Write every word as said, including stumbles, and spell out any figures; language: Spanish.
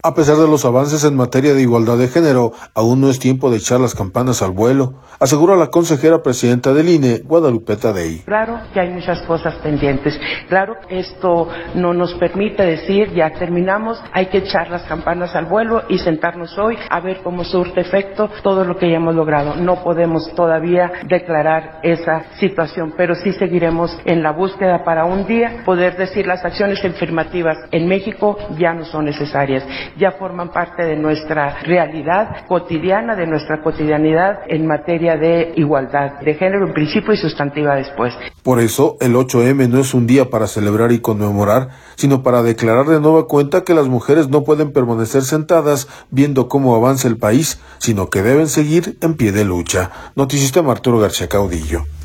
A pesar de los avances en materia de igualdad de género, aún no es tiempo de echar las campanas al vuelo, asegura la consejera presidenta del I N E, Guadalupe Tadei. Claro que hay muchas cosas pendientes, claro que esto no nos permite decir ya terminamos, hay que echar las campanas al vuelo y sentarnos hoy a ver cómo surte efecto todo lo que ya hemos logrado. No podemos todavía declarar esa situación, pero sí seguiremos en la búsqueda para un día poder decir las acciones afirmativas en México ya no son necesarias. Ya forman parte de nuestra realidad cotidiana, de nuestra cotidianidad en materia de igualdad de género en principio y sustantiva después. Por eso, el ocho eme no es un día para celebrar y conmemorar, sino para declarar de nueva cuenta que las mujeres no pueden permanecer sentadas viendo cómo avanza el país, sino que deben seguir en pie de lucha. Noticista Arturo García Caudillo.